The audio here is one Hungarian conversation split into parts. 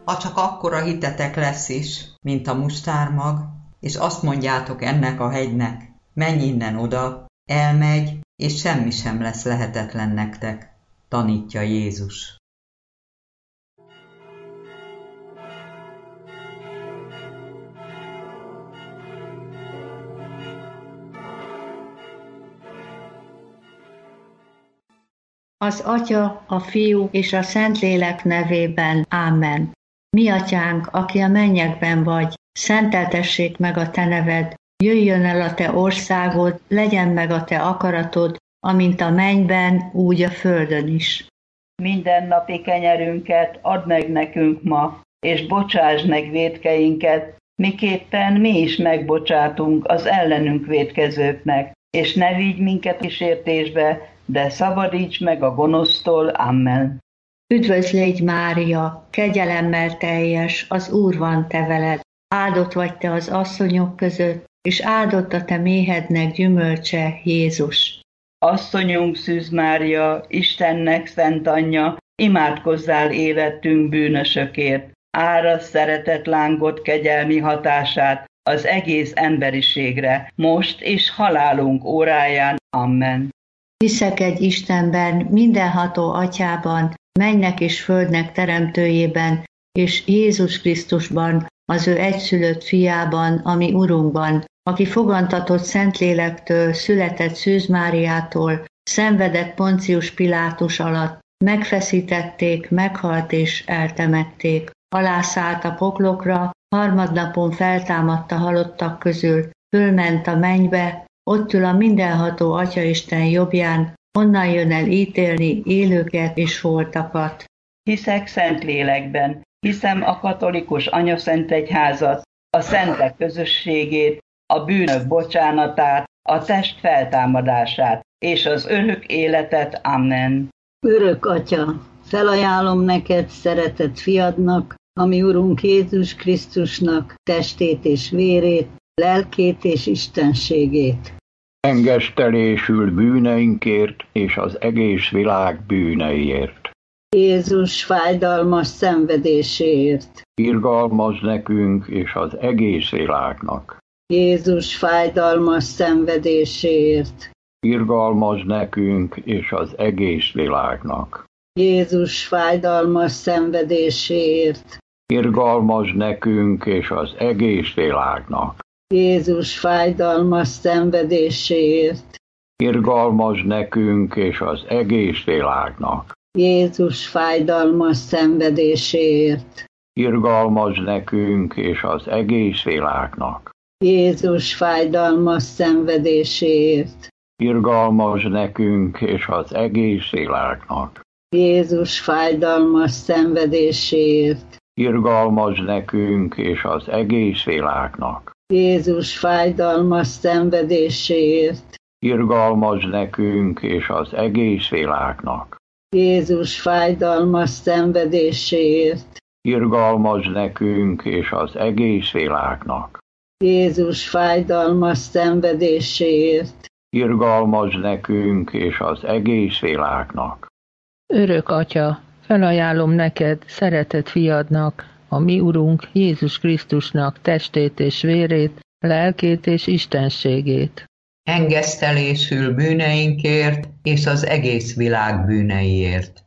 ha csak akkora hitetek lesz is, mint a mustármag, és azt mondjátok ennek a hegynek, menj innen oda, elmegy, és semmi sem lesz lehetetlen nektek, tanítja Jézus. Az Atya, a Fiú és a Szentlélek nevében. Ámen. Mi atyánk, aki a mennyekben vagy, szenteltessék meg a te neved, jöjjön el a te országod, legyen meg a te akaratod, amint a mennyben, úgy a földön is. Mindennapi kenyerünket add meg nekünk ma, és bocsásd meg vétkeinket, miképpen mi is megbocsátunk az ellenünk vétkezőknek, és ne vigy minket kísértésbe, de szabadíts meg a gonosztól. Amen. Üdvözlégy Mária, kegyelemmel teljes, az Úr van te veled, áldott vagy te az asszonyok között, és áldott a te méhednek gyümölcse, Jézus. Asszonyunk Szűz Mária, Istennek szent anyja, imádkozzál érettünk bűnösökért, árasd szeretet lángot kegyelmi hatását az egész emberiségre, most és halálunk óráján. Amen. Hiszek egy Istenben, mindenható Atyában, mennynek és földnek teremtőjében, és Jézus Krisztusban, az ő egyszülött fiában, ami Urunkban, aki fogantatott Szentlélektől, született Szűz Máriától, szenvedett Poncius Pilátus alatt, megfeszítették, meghalt és eltemették. Alászállt a poklokra, harmadnapon feltámadt a halottak közül, fölment a mennybe, ott ül a mindenható Atyaisten jobbján, onnan jön el ítélni élőket és holtakat. Hiszek Szentlélekben, hiszem a katolikus anyaszentegyházat, a szentek közösségét, a bűnök bocsánatát, a test feltámadását és az örök életet. Amen. Örök Atya, felajánlom neked szeretett fiadnak, ami Urunk Jézus Krisztusnak testét és vérét, lelkét és istenségét. Engesztelésül bűneinkért és az egész világ bűneiért. Jézus fájdalmas szenvedéséért. Irgalmazz nekünk és az egész világnak. Jézus fájdalmas szenvedéséért. Irgalmazz nekünk és az egész világnak. Jézus fájdalmas szenvedéséért. Irgalmazz nekünk és az egész világnak. Jézus fájdalmas szenvedéséért. Irgalmazz nekünk és az egész világnak. Jézus fájdalmas szenvedéséért. Irgalmazz nekünk és az egész világnak. Jézus fájdalmas szenvedéséért. Irgalmazz nekünk és az egész világnak. Jézus fájdalmas szenvedéséért. Irgalmazz nekünk és az egész világnak. Jézus fájdalmas szenvedéséért. Irgalmazz nekünk és az egész világnak. Jézus fájdalmas szenvedéséért. Irgalmazz nekünk és az egész világnak. Jézus fájdalmas szenvedéséért. Irgalmazz nekünk és az egész világnak. Örök Atya, felajánlom neked, szeretett fiadnak, a mi Urunk Jézus Krisztusnak testét és vérét, lelkét és istenségét. Engesztelésül bűneinkért és az egész világ bűneiért.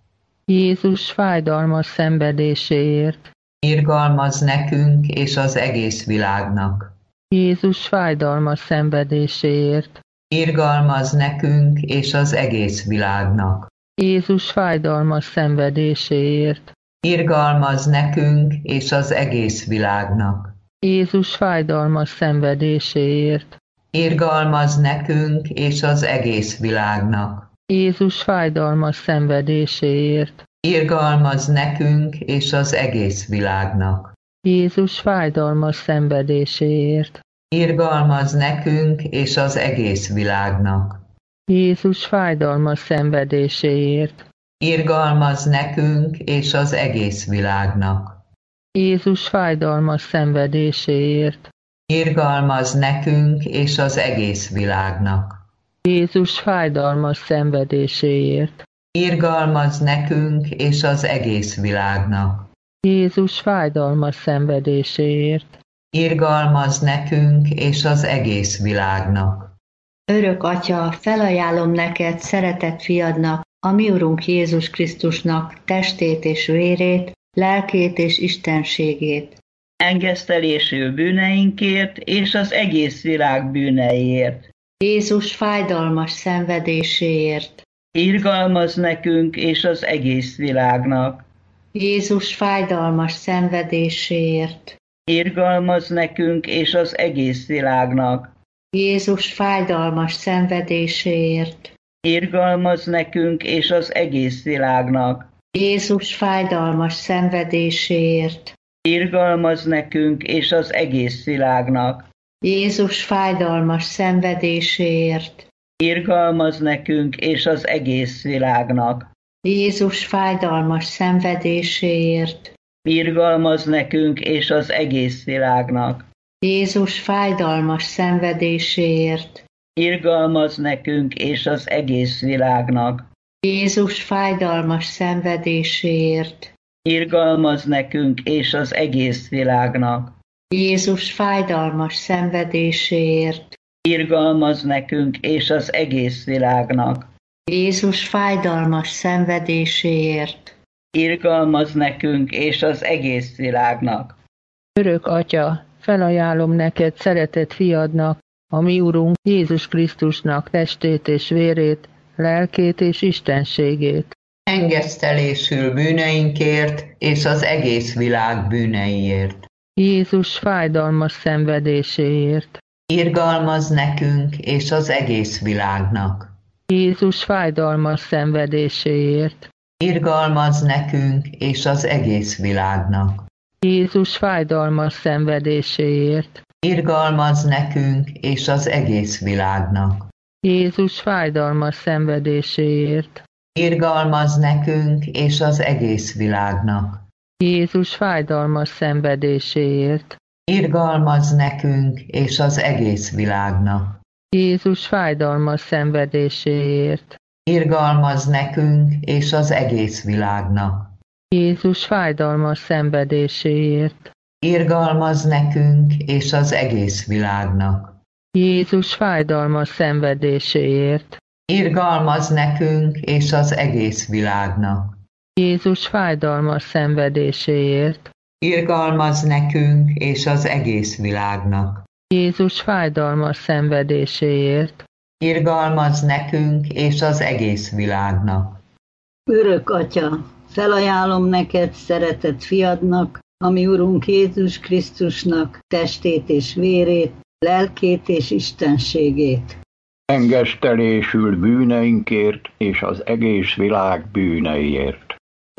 Jézus fájdalmas szenvedéséért. Irgalmazz nekünk és az egész világnak. Jézus fájdalmas szenvedéséért. Irgalmazz nekünk és az egész világnak. Jézus fájdalmas szenvedéséért. Irgalmazz nekünk és az egész világnak. Jézus fájdalmas szenvedéséért. Irgalmazz nekünk és az egész világnak. Jézus fájdalmas szenvedéséért. Irgalmazz nekünk és az egész világnak. Jézus fájdalmas szenvedéséért. Irgalmazz nekünk és az egész világnak. Jézus fájdalmas szenvedéséért. Irgalmazz nekünk és az egész világnak. Jézus fájdalmas szenvedéséért. Irgalmazz nekünk és az egész világnak. Jézus fájdalmas szenvedéséért. Irgalmazz nekünk és az egész világnak. Jézus fájdalmas szenvedéséért. Irgalmazz nekünk és az egész világnak. Örök Atya, felajánlom neked szeretett fiadnak, a mi Urunk Jézus Krisztusnak testét és vérét, lelkét és istenségét. Engesztelésül bűneinkért és az egész világ bűneiért. Jézus fájdalmas szenvedéséért. Irgalmazz nekünk és az egész világnak. Jézus fájdalmas szenvedéséért. Irgalmazz nekünk és az egész világnak. Jézus fájdalmas szenvedéséért. Irgalmazz nekünk és az egész világnak. Jézus fájdalmas szenvedéséért. Irgalmazz nekünk és az egész világnak. Jézus fájdalmas szenvedéséért. Irgalmazz nekünk és az egész világnak. Jézus fájdalmas szenvedéséért. Irgalmazz nekünk és az egész világnak. Jézus fájdalmas szenvedéséért. Irgalmazz nekünk és az egész világnak. Jézus fájdalmas szenvedéséért. Irgalmazz nekünk és az egész világnak. Jézus fájdalmas szenvedéséért. Irgalmazz nekünk és az egész világnak. Jézus fájdalmas szenvedéséért. Irgalmazz nekünk és az egész világnak. Örök Atya, felajánlom neked szeretett fiadnak, a mi Urunk Jézus Krisztusnak testét és vérét, lelkét és istenségét. Engesztelésül bűneinkért és az egész világ bűneiért. Jézus fájdalmas szenvedéséért. Irgalmazz nekünk és az egész világnak. Jézus fájdalmas szenvedéséért. Irgalmazz nekünk és az egész világnak. Jézus fájdalmas szenvedéséért. Irgalmazz nekünk és az egész világnak. Jézus fájdalmas szenvedéséért. Irgalmazz nekünk és az egész világnak. Jézus fájdalmas szenvedéséért. Irgalmazz nekünk és az egész világnak. Jézus fájdalmas szenvedéséért. Irgalmazz nekünk és az egész világnak. Jézus fájdalmas szenvedéséért. Irgalmazz nekünk és az egész világnak. Jézus fájdalmas szenvedéséért. Irgalmazz nekünk és az egész világnak. Jézus fájdalmas szenvedéséért. Irgalmazz nekünk és az egész világnak. Jézus fájdalmas szenvedéséért. Irgalmazz nekünk és az egész világnak. Örök Atya, felajánlom neked szeretett fiadnak, a mi Urunk Jézus Krisztusnak testét és vérét, lelkét és istenségét. Engesztelésül bűneinkért és az egész világ bűneiért.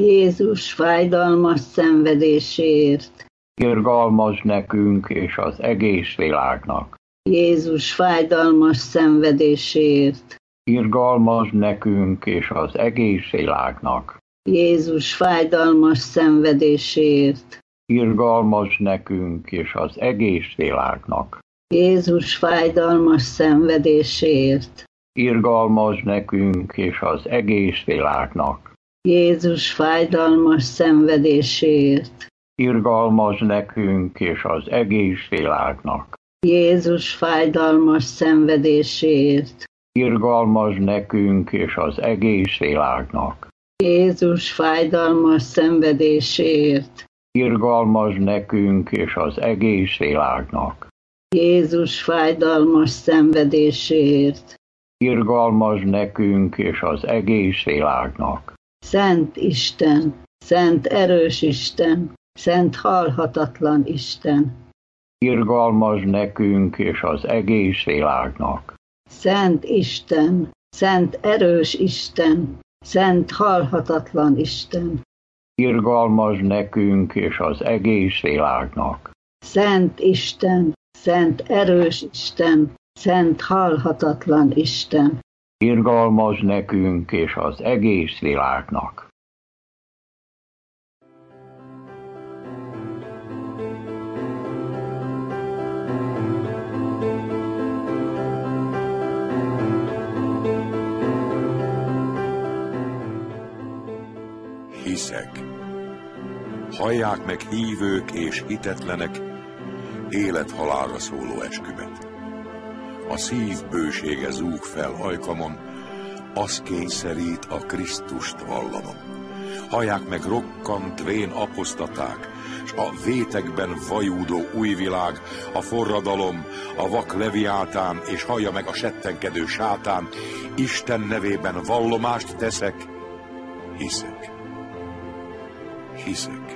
Jézus fájdalmas szenvedéséért. Irgalmazz nekünk és az egész világnak. Jézus fájdalmas szenvedéséért. Irgalmazz nekünk és az egész világnak. Jézus fájdalmas szenvedéséért. Irgalmazz nekünk és az egész világnak. Jézus fájdalmas szenvedéséért. Irgalmazz nekünk és az egész világnak. Jézus fájdalmas szenvedéséért. Irgalmazz nekünk és az egész világnak. Jézus fájdalmas szenvedéséért. Irgalmazz nekünk és az egész világnak. Jézus fájdalmas szenvedéséért. Irgalmazz nekünk és az egész világnak. Jézus fájdalmas szenvedéséért. Irgalmazz nekünk és az egész világnak. Szent Isten, szent erős Isten, szent halhatatlan Isten. Irgalmazz nekünk és az egész világnak. Szent Isten, szent erős Isten, szent halhatatlan Isten. Irgalmazz nekünk és az egész világnak. Szent Isten, szent erős Isten, szent halhatatlan Isten. Irgalmazz nekünk és az egész világnak. Hiszek. hallják meg hívők és hitetlenek élet-halálra szóló eskümet. A szív bősége zúg fel ajkamon, az kényszerít a Krisztust vallanom. Hallják meg rokkant vén apostaták, s a vétekben vajúdó új világ, a forradalom, a vak leviátán, és hallja meg a settenkedő sátán, Isten nevében vallomást teszek, hiszek. Hiszek.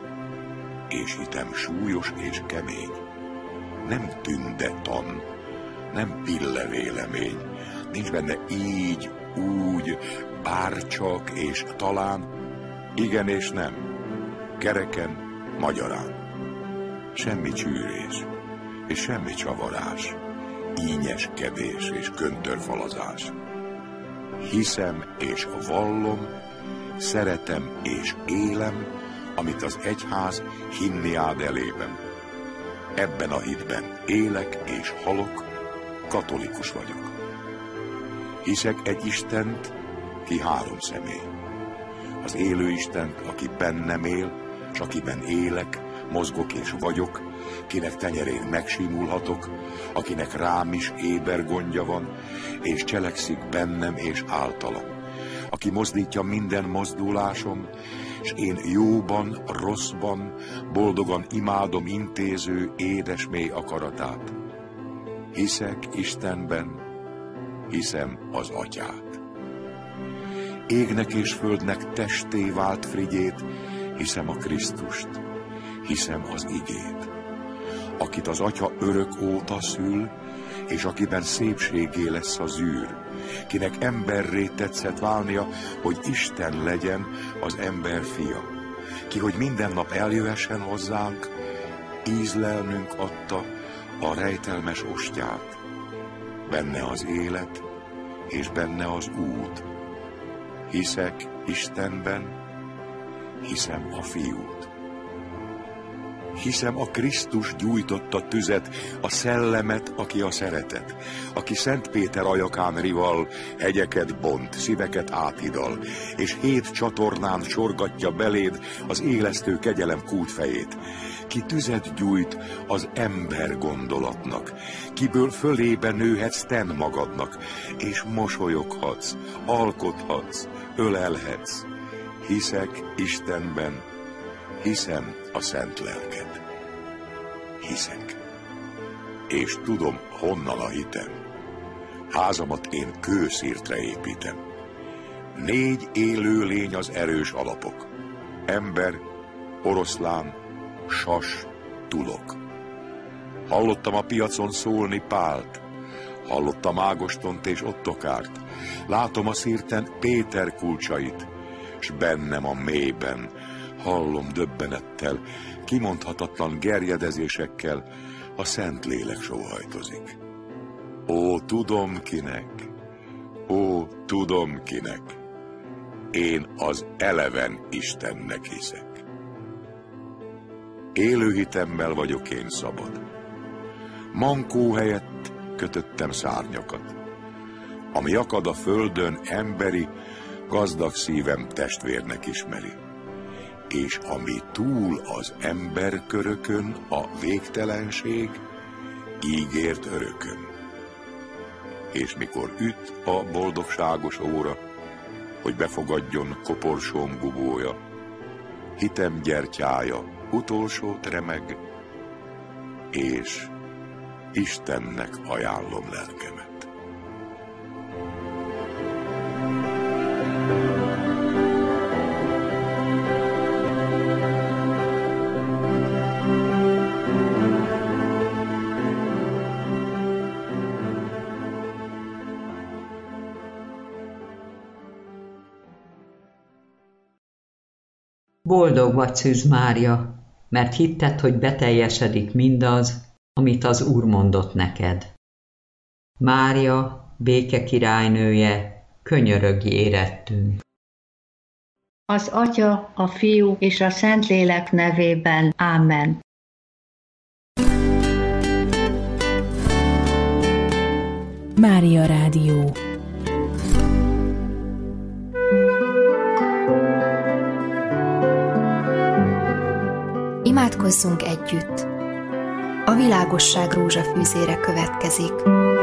És hitem súlyos és kemény. Nem tündetan, nem pillevélemény. Nincs benne így, úgy, bárcsak és talán, igen és nem, kereken, magyarán. Semmi csűrés, és semmi csavarás, ínyeskedés és köntörfalazás. Hiszem és vallom, szeretem és élem, amit az egyház hinni áld elében. Ebben a hitben élek és halok, katolikus vagyok. Hiszek egy Istent, ki három személy. Az élő Istent, aki bennem él, s akiben élek, mozgok és vagyok, kinek tenyerén megsimulhatok, akinek rám is éber gondja van, és cselekszik bennem és általam. Aki mozdítja minden mozdulásom, s én jóban, rosszban, boldogan imádom intéző édes mély akaratát. Hiszek Istenben, hiszem az Atyát. Égnek és földnek testé vált Frigyét, hiszem a Krisztust, hiszem az igét, akit az Atya örök óta szül, és akiben szépségé lesz a zűr, kinek emberré tetszett válnia, hogy Isten legyen az ember fia, ki, hogy minden nap eljöhessen hozzánk, ízlelnünk adta a rejtelmes ostyát. Benne az élet, és benne az út. Hiszek Istenben, hiszem a Fiút. Hiszem a Krisztus gyújtotta tüzet, a szellemet, aki a szeretet, aki Szent Péter ajakán rival, hegyeket bont, szíveket áthidal, és 7 csatornán sorgatja beléd az élesztő kegyelem kútfejét, ki tüzet gyújt az ember gondolatnak, kiből fölébe nőhetsz ten magadnak, és mosolyoghatsz, alkothatsz, ölelhetsz. Hiszek Istenben, hiszem a Szent Lelket. Hiszek. És tudom, honnan a hitem. Házamat én kőszirtre építem. 4 élő lény az erős alapok. Ember, oroszlán, sas, tulok. Hallottam a piacon szólni Pált, hallottam Ágostont és Ottokárt, látom a szirten Péter kulcsait, s bennem a mélyben hallom döbbenettel, kimondhatatlan gerjedezésekkel, a Szentlélek sóhajtozik. Ó, tudom kinek, ó, tudom kinek, én az eleven Istennek hiszek. Élő hitemmel vagyok én szabad. Mankó helyett kötöttem szárnyakat. Ami akad a földön emberi, gazdag szívem testvérnek ismeri. És ami túl az emberkörökön a végtelenség, ígért örökön. És mikor üt a boldogságos óra, hogy befogadjon koporsóm gubója, hitem gyertyája utolsót remeg, és Istennek ajánlom lelkemet. Boldog vagy, Szűz Mária, mert hitted, hogy beteljesedik mindaz, amit az Úr mondott neked. Mária, béke királynője, könyörögj érettünk. Az Atya, a Fiú és a Szentlélek nevében. Ámen. Mária Rádió. Imádkozzunk együtt. A világosság rózsafűzére következik.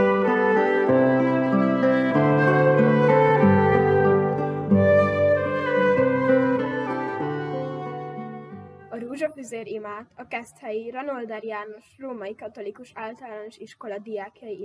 A rózsafüzér imát a Keszthelyi Ranolder János Római Katolikus Általános Iskola diákjai